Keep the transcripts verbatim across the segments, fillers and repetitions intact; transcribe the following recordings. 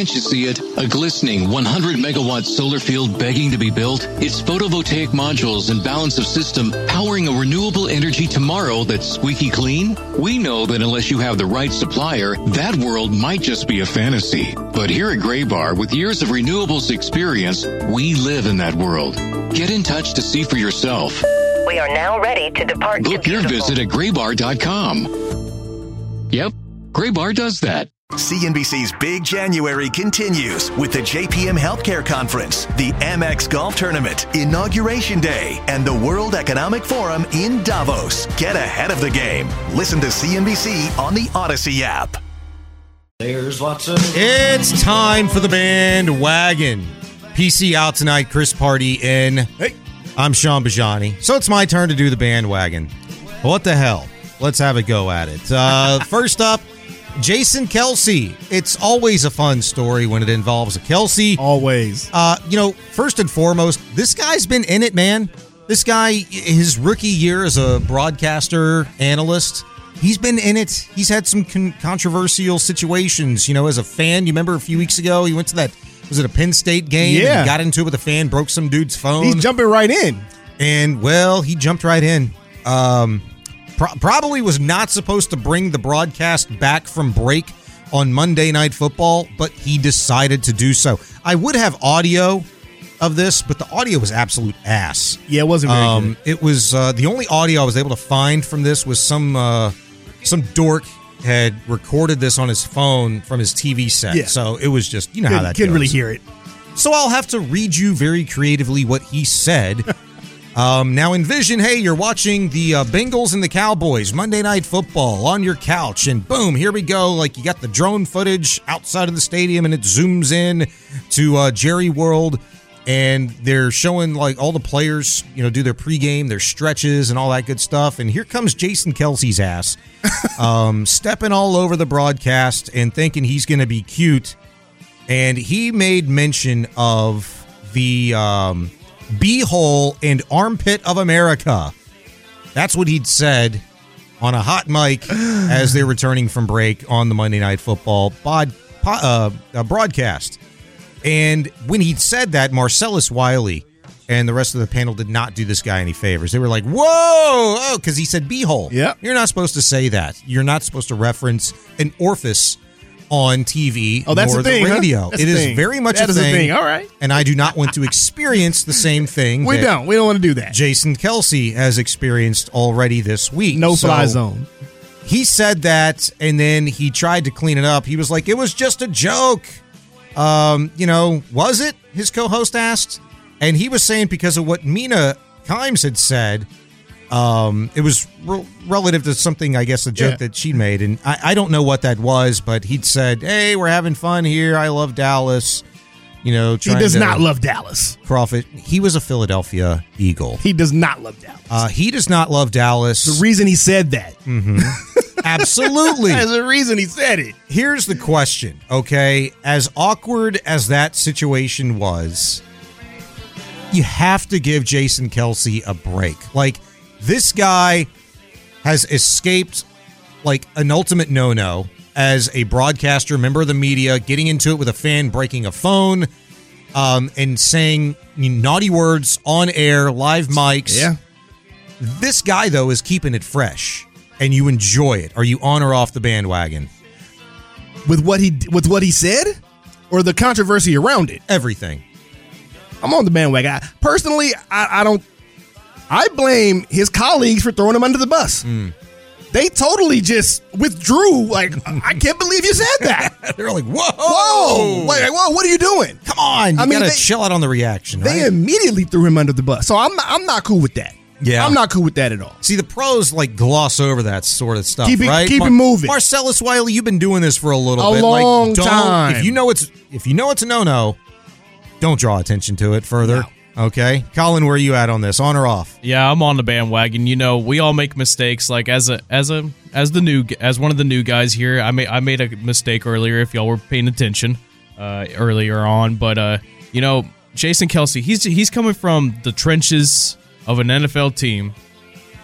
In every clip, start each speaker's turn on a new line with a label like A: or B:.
A: Can't you see it? A glistening one hundred megawatt solar field begging to be built? It's photovoltaic modules and balance of system powering a renewable energy tomorrow that's squeaky clean? We know that unless you have the right supplier, that world might just be a fantasy. But here at Graybar, with years of renewables experience, we live in that world. Get in touch to see for yourself.
B: We are now ready to depart.
A: Book your visit at graybar dot com. Yep, Graybar does that.
C: C N B C's Big January continues with the J P M Healthcare Conference, the Amex Golf Tournament, Inauguration Day, and the World Economic Forum in Davos. Get ahead of the game. Listen to C N B C on the Odyssey app.
D: There's lots of...
E: It's time for the bandwagon. P C out tonight, Chris Party in.
F: Hey.
E: I'm Sean Bajani. So it's my turn to do the bandwagon. What the hell? Let's have a go at it. Uh, first up, Jason Kelce. It's always a fun story when it involves a Kelce.
F: Always.
E: Uh, you know, first and foremost, this guy's been in it, man. This guy, his rookie year as a broadcaster, analyst, he's been in it. He's had some con- controversial situations, you know, as a fan. You remember a few weeks ago, he went to that, was it a Penn State game?
F: Yeah.
E: And got into it with a fan, broke some dude's phone.
F: He's jumping right in.
E: And, well, he jumped right in. Um... Pro- probably was not supposed to bring the broadcast back from break on Monday Night Football, but he decided to do so. I would have audio of this, but the audio was absolute ass.
F: Yeah, it wasn't very
E: um,
F: good.
E: It was uh, the only audio I was able to find from this was some uh, some dork had recorded this on his phone from his T V set.
F: Yeah.
E: So it was just, you know
F: Couldn't,
E: how that
F: couldn't
E: goes.
F: really hear it.
E: So I'll have to read you very creatively what he said. Um, now envision, hey, you're watching the uh, Bengals and the Cowboys Monday Night Football on your couch, and boom, here we go. Like, you got the drone footage outside of the stadium, and it zooms in to uh, Jerry World, and they're showing like all the players, you know, do their pregame, their stretches, and all that good stuff. And here comes Jason Kelce's ass, um, stepping all over the broadcast and thinking he's going to be cute, and he made mention of the um, B-hole and armpit of America. That's what he'd said on a hot mic as they're returning from break on the Monday Night Football pod, uh, uh, broadcast. And when he'd said that, Marcellus Wiley and the rest of the panel did not do this guy any favors. They were like, whoa, oh, because he said B-hole.
F: Yep.
E: You're not supposed to say that. You're not supposed to reference an orifice on T V
F: oh, that's
E: or
F: the, thing,
E: the radio.
F: Huh? That's
E: it
F: the
E: is
F: thing.
E: very much
F: that
E: a
F: is
E: thing.
F: thing. All right.
E: And I do not want to experience the same thing
F: We
E: that
F: don't. We don't want to do that.
E: Jason Kelce has experienced already this week.
F: No fly
E: So
F: zone.
E: He said that, and then he tried to clean it up. He was like, it was just a joke. Um, you know, was it? His co-host asked. And he was saying because of what Mina Kimes had said, um, it was re- relative to something, I guess, a joke
F: Yeah.
E: that she made. And I, I don't know what that was, but he'd said, hey, we're having fun here. I love Dallas. You know,
F: He
E: trying
F: does
E: to
F: not love Dallas.
E: profit. He was a Philadelphia Eagle.
F: He does not love Dallas.
E: Uh, he does not love Dallas.
F: the reason he said that.
E: Mm-hmm. Absolutely.
F: There's a reason he said it.
E: Here's the question, okay? As awkward as that situation was, you have to give Jason Kelce a break. Like, this guy has escaped, like, an ultimate no-no as a broadcaster, member of the media, getting into it with a fan, breaking a phone, um, and saying naughty words on air, live mics.
F: Yeah.
E: This guy, though, is keeping it fresh, and you enjoy it. Are you on or off the bandwagon?
F: With what he with what he said, or the controversy around it.
E: Everything.
F: I'm on the bandwagon. I, personally, I, I don't. I blame his colleagues for throwing him under the bus.
E: Mm.
F: They totally just withdrew. Like, I can't believe you said that.
E: They're like, whoa,
F: Whoa, like, whoa, what are you doing?
E: come on! You
F: I mean,
E: gotta
F: they-
E: chill out on the reaction.
F: They
E: Right?
F: immediately threw him under the bus. So I'm not, I'm not cool with that.
E: Yeah.
F: I'm not cool with that at all.
E: See, the pros like gloss over that sort of stuff.
F: Keep it-
E: right?
F: keep it moving.
E: Marcellus Wiley, you've been doing this for a little
F: A
E: bit.
F: long
E: like, don't,
F: time.
E: If you know it's if you know it's a no no, don't draw attention to it further. Okay, Colin, where are you at on this? On or off?
G: Yeah, I'm on the bandwagon. You know, we all make mistakes. Like as a as a as the new as one of the new guys here, I made I made a mistake earlier. If y'all were paying attention uh, earlier on, but uh, you know, Jason Kelce, he's he's coming from the trenches of an N F L team,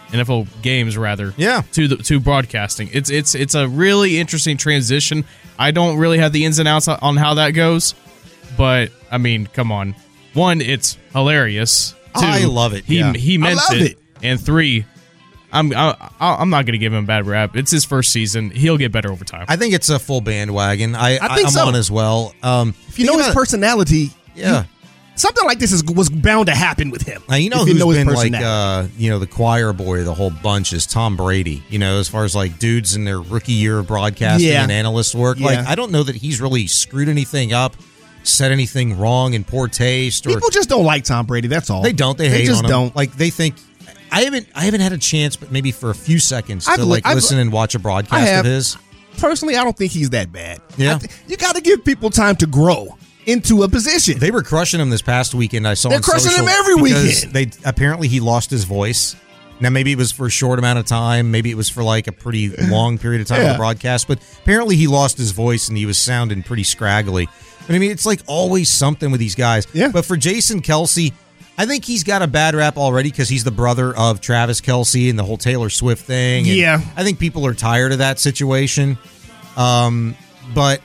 G: N F L games rather.
E: Yeah.
G: To the to broadcasting. It's it's it's a really interesting transition. I don't really have the ins and outs on how that goes, but I mean, come on. One, it's hilarious. Two,
E: I love it.
G: He
E: yeah.
G: he meant
F: I love
G: it.
F: it.
G: And three, I'm I, I'm not going to give him a bad rap. It's his first season. He'll get better over time.
E: I think it's a full bandwagon. I,
F: I think
E: I'm
F: so.
E: on as well. Um,
F: If you know his
E: about it-
F: personality,
E: yeah.
F: you- something like this is was bound to happen with him.
E: Now, you know
F: if
E: who's
F: you know his
E: been like,
F: personality.
E: uh, you know, the choir boy of the whole bunch is Tom Brady. You know, as far as like dudes in their rookie year of broadcasting
F: Yeah.
E: and analyst work.
F: Yeah.
E: Like, I don't know that he's really screwed anything up, said anything wrong in poor taste, or
F: People just don't like Tom Brady. That's all.
E: they don't. They,
F: They
E: hate
F: just
E: on him.
F: don't.
E: Like they think. I haven't. I haven't had a chance, but maybe for a few seconds to
F: I've li-
E: like
F: I've-
E: listen and watch a broadcast
F: I have.
E: of his.
F: Personally, I don't think he's that bad.
E: Yeah.
F: I th- you got to give people time to grow into a position.
E: They were crushing him this past weekend. I saw.
F: They're
E: on
F: crushing
E: social
F: him every
E: because
F: weekend.
E: They apparently he lost his voice. Now maybe it was for a short amount of time. Maybe it was for like a pretty long period of time on
F: Yeah.
E: the broadcast. But apparently he lost his voice and he was sounding pretty scraggly. But I mean, it's like always something with these guys.
F: Yeah.
E: But for Jason Kelce, I think he's got a bad rap already because he's the brother of Travis Kelce and the whole Taylor Swift thing. And
F: Yeah.
E: I think people are tired of that situation. Um, but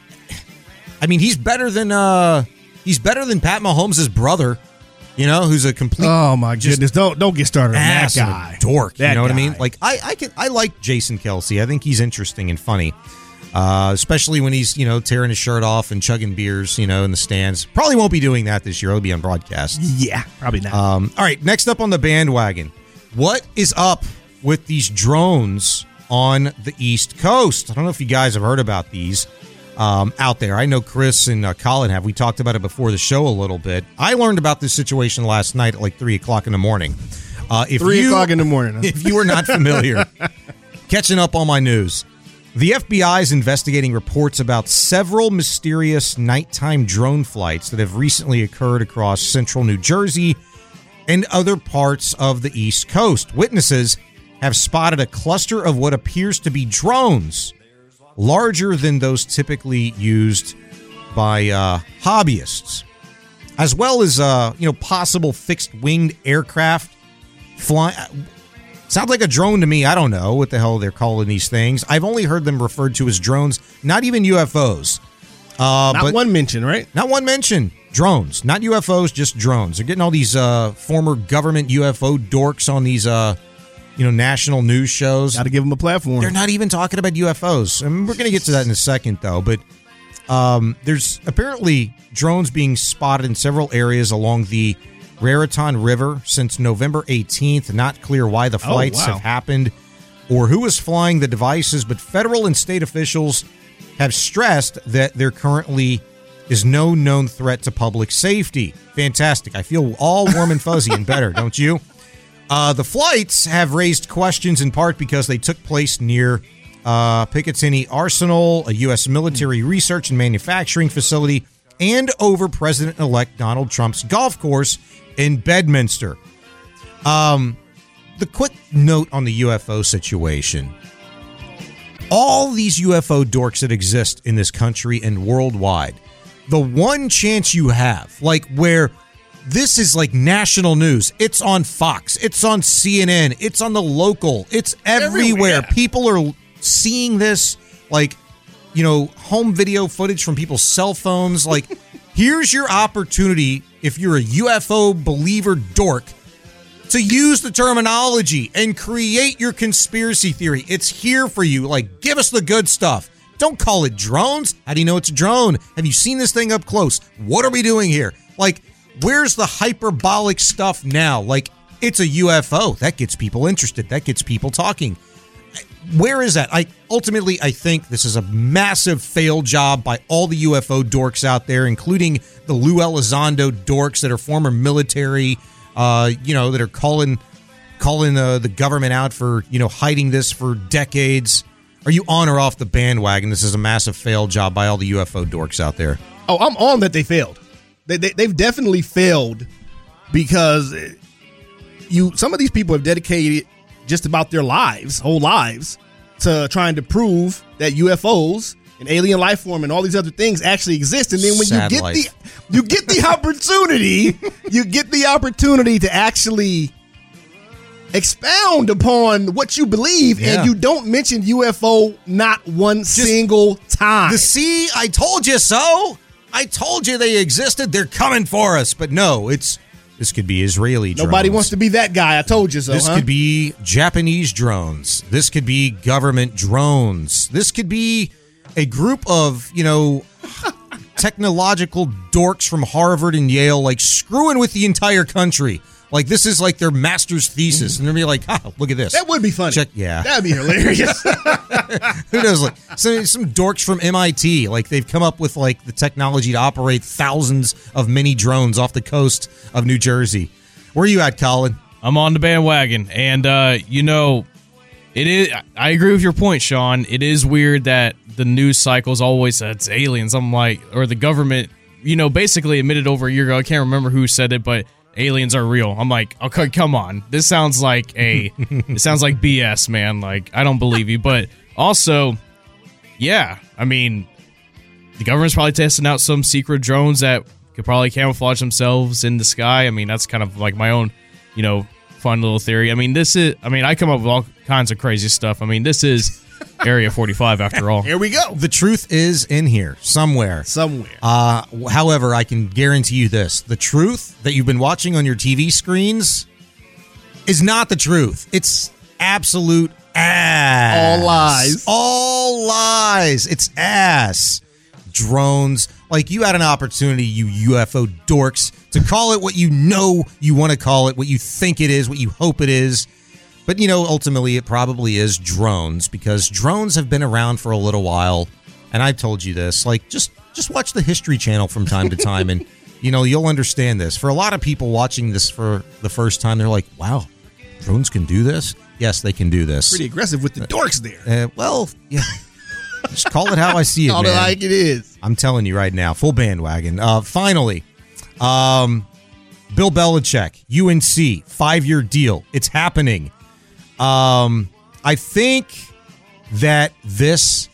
E: I mean, he's better than uh, he's better than Pat Mahomes' brother. You know, who's a complete
F: oh my
E: just
F: goodness! Don't don't get started on that
E: ass and a
F: guy.
E: dork.
F: That
E: you know what I
F: guy.
E: mean? Like I, I can I like Jason Kelce. I think he's interesting and funny. Uh, especially when he's, you know, tearing his shirt off and chugging beers, you know, in the stands. Probably won't be doing that this year. He'll be on broadcast.
F: Yeah, probably not.
E: Um, all right, next up on the bandwagon. What is up with these drones on the East Coast? I don't know if you guys have heard about these um, out there. I know Chris and uh, Colin have. We talked about it before the show a little bit. I learned about this situation last night at like three o'clock in the morning. Uh, if
F: Three
E: you,
F: o'clock in the morning. Huh?
E: If you are not familiar, catching up on my news. The F B I is investigating reports about several mysterious nighttime drone flights that have recently occurred across central New Jersey and other parts of the East Coast. Witnesses have spotted a cluster of what appears to be drones, larger than those typically used by uh, hobbyists, as well as uh, you know, possible fixed-winged aircraft flying. Sounds like a drone to me. I don't know what the hell they're calling these things. I've only heard them referred to as drones, not even U F Os. Uh,
F: Not
E: but
F: one mention, right?
E: Not one mention. Drones, not U F Os, just drones. They're getting all these uh, former government U F O dorks on these, uh, you know, national news shows.
F: Got to give them a platform.
E: They're not even talking about U F Os. I mean, we're going to get to that in a second, though. But um, there's apparently drones being spotted in several areas along the Raritan River since November eighteenth. Not clear why the flights
F: wow.
E: have happened or who is flying the devices, but federal and state officials have stressed that there currently is no known threat to public safety. Fantastic. I feel all warm and fuzzy and better, don't you? Uh, the flights have raised questions in part because they took place near uh, Picatinny Arsenal, a U S military research and manufacturing facility, and over President-elect Donald Trump's golf course in Bedminster. Um, the quick note on the U F O situation. All these U F O dorks that exist in this country and worldwide, the one chance you have, like where this is like national news, it's on Fox, it's on C N N, it's on the local, it's everywhere.
F: Everywhere.
E: People are seeing this, like, you know, home video footage from people's cell phones. Like, here's your opportunity, if you're a U F O believer dork, to use the terminology and create your conspiracy theory. It's here for you. Like, give us the good stuff. Don't call it drones. How do you know it's a drone? Have you seen this thing up close? What are we doing here? Like, where's the hyperbolic stuff now? Like, it's a U F O. That gets people interested. That gets people talking. Where is that? I ultimately, I think this is a massive fail job by all the U F O dorks out there, including the Lou Elizondo dorks that are former military, uh, you know, that are calling calling uh, the government out for, you know, hiding this for decades. Are you on or off the bandwagon? This is a massive fail job by all the U F O dorks out there.
F: Oh, I'm on that they failed. They, they, they've definitely failed because you. Some of these people have dedicated just about their lives, whole lives, to trying to prove that U F Os and alien life form and all these other things actually exist. And then when
E: Sad
F: you get
E: life.
F: the you get the opportunity, you get the opportunity to actually expound upon what you believe,
E: Yeah.
F: and you don't mention U F O not one single time.
E: The see, I told you so. I told you they existed. They're coming for us. But no, it's this could be Israeli drones.
F: Nobody wants to be that guy. I told you so.
E: This
F: huh?
E: could be Japanese drones. This could be government drones. This could be a group of, you know, technological dorks from Harvard and Yale, like screwing with the entire country. Like this is like their master's thesis, and they're be like, "Ah, look at this."
F: That would be funny.
E: Check, yeah,
F: that'd be hilarious.
E: Who knows? Like some some dorks from M I T, like they've come up with like the technology to operate thousands of mini drones off the coast of New Jersey. Where are you at, Colin?
G: I'm on the bandwagon, and uh, you know, it is. I agree with your point, Sean. It is weird that the news cycle's always uh, it's aliens. I'm like, or the government, you know, basically admitted over a year ago. I can't remember who said it, but aliens are real. I'm like, okay, come on. This sounds like a, it sounds like B S, man. Like, I don't believe you. But also, yeah, I mean, the government's probably testing out some secret drones that could probably camouflage themselves in the sky. I mean, that's kind of like my own, you know, fun little theory. I mean, this is, I mean, I come up with all kinds of crazy stuff. I mean, this is Area forty-five after all.
F: Here we go.
E: The truth is in here somewhere.
F: Somewhere.
E: Uh, however, I can guarantee you this. The truth that you've been watching on your T V screens is not the truth. It's absolute ass.
F: All lies.
E: All lies. It's ass. Drones. Like, you had an opportunity, you U F O dorks, to call it what you know you want to call it, what you think it is, what you hope it is. But, you know, ultimately it probably is drones, because drones have been around for a little while. And I've told you this, like, just just watch the History Channel from time to time and, you know, you'll understand this. For a lot of people watching this for the first time, they're like, wow, drones can do this? Yes, they can do this.
F: Pretty aggressive with the dorks there.
E: Uh, well, yeah. Just call it how I see it,
F: Call
E: man.
F: it like it is.
E: I'm telling you right now, full bandwagon. Uh, finally, um, Bill Belichick, U N C, five-year deal. It's happening. Um, I think that this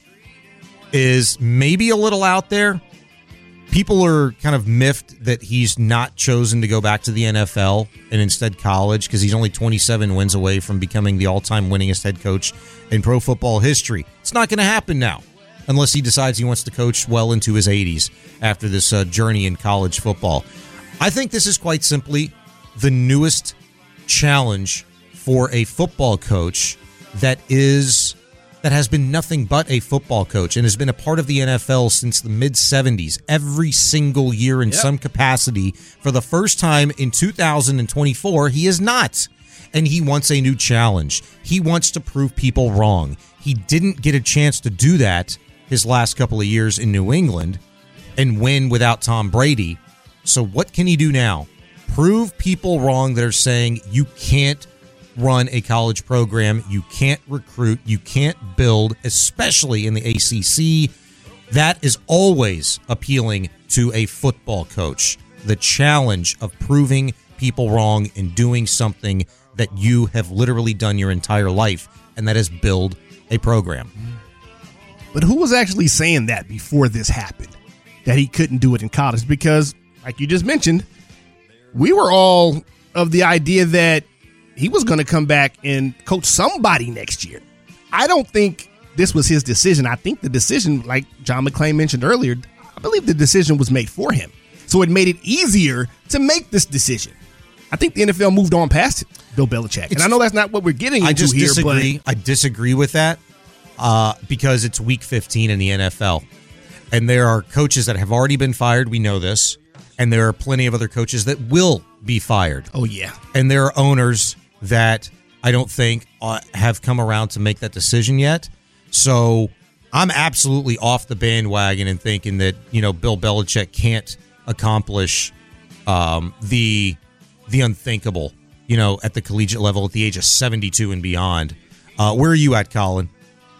E: is maybe a little out there. People are kind of miffed that he's not chosen to go back to the N F L and instead college, because he's only twenty-seven wins away from becoming the all-time winningest head coach in pro football history. It's not going to happen now unless he decides he wants to coach well into his eighties after this uh, journey in college football. I think this is quite simply the newest challenge for a football coach that is that has been nothing but a football coach and has been a part of the N F L since the mid-seventies, every single year in
F: Yep.
E: some capacity. For the first time in two thousand twenty-four, he is not. And he wants a new challenge. He wants to prove people wrong. He didn't get a chance to do that his last couple of years in New England and win without Tom Brady. So what can he do now? Prove people wrong that are saying you can't run a college program, you can't recruit, you can't build, especially in the A C C. That is always appealing to a football coach. The challenge of proving people wrong and doing something that you have literally done your entire life, and that is build a program.
F: But who was actually saying that before this happened, that he couldn't do it in college? Because, like you just mentioned, we were all of the idea that he was going to come back and coach somebody next year. I don't think this was his decision. I think the decision, like John McClain mentioned earlier, I believe the decision was made for him. So it made it easier to make this decision. I think the N F L moved on past Bill Belichick. And I know that's not what we're getting into
E: I just
F: here,
E: disagree.
F: but
E: I disagree with that uh, because it's week fifteen in the N F L. And there are coaches that have already been fired. We know this. And there are plenty of other coaches that will be fired.
F: oh yeah.
E: And there are owners that I don't think uh, have come around to make that decision yet. So I'm absolutely off the bandwagon and thinking that, you know, Bill Belichick can't accomplish um, the the unthinkable, you know, at the collegiate level at the age of seventy-two and beyond. Uh, where are you at, Colin?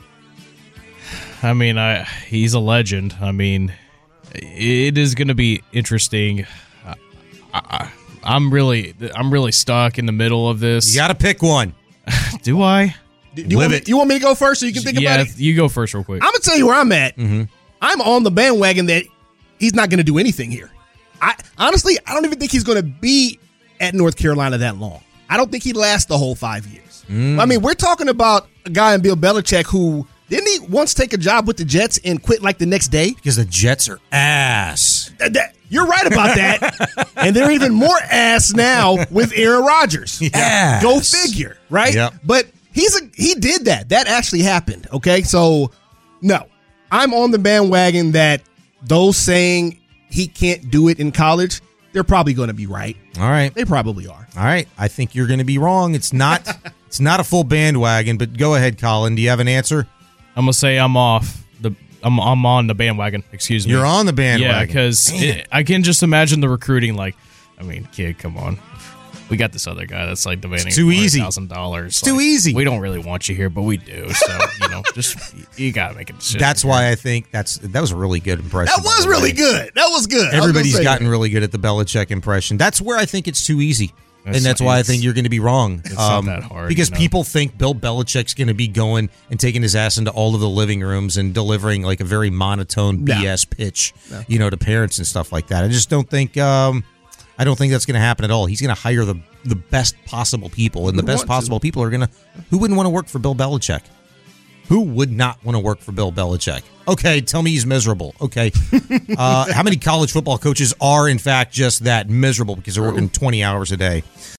G: I mean, I he's a legend. I mean, it is going to be interesting. I, I, I'm really, I'm really stuck in the middle of this.
E: You got to pick one.
G: Do I?
F: Do you,
E: Live
F: want me,
E: it.
F: you want me to go first so you can think
G: yeah,
F: about it?
G: you go first real quick.
F: I'm going to tell you where I'm at.
E: Mm-hmm.
F: I'm on the bandwagon that he's not going to do anything here. I honestly, I don't even think he's going to be at North Carolina that long. I don't think he lasts the whole five years. Mm. I mean, we're talking about a guy in Bill Belichick who didn't he once take a job with the Jets and quit like the next day?
E: Because the Jets are ass.
F: That, that, you're right about that. And they're even more ass now with Aaron Rodgers.
E: Yes.
F: Go figure, right?
E: Yep.
F: But he's a, he did that. That actually happened, okay? So, no. I'm on the bandwagon that those saying he can't do it in college, they're probably going to be right.
E: All right.
F: They probably are.
E: All right. I think you're going to be wrong. It's not It's not a full bandwagon, but go ahead, Colin. Do you have an answer?
G: I'm gonna say I'm off the. I'm I'm on the bandwagon. Excuse me.
E: You're on the bandwagon.
G: Yeah, because I can just imagine the recruiting. Like, I mean, kid, come on. We got this other guy that's like demanding
E: too easy.
G: Thousand dollars.
E: It's too easy.
G: We don't really want you here, but we do. So you know, just you gotta make a decision.
E: That's why I think that's that was a really good impression.
F: That was really good. That was good.
E: Everybody's gotten that. really good at the Belichick impression. That's where I think it's too easy. That's, and that's why I think you're going to be wrong.
G: It's
E: um,
G: not that hard.
E: Because
G: you know?
E: people think Bill Belichick's going to be going and taking his ass into all of the living rooms and delivering like a very monotone
F: no.
E: B S pitch,
F: no.
E: you know, to parents and stuff like that. I just don't think um, I don't think that's going to happen at all. He's going to hire the the best possible people, and the best possible to. people are going to. Who wouldn't want to work for Bill Belichick? Who would not want to work for Bill Belichick? Okay, tell me he's miserable. Okay. Uh, how many college football coaches are, in fact, just that miserable because they're working twenty hours a day?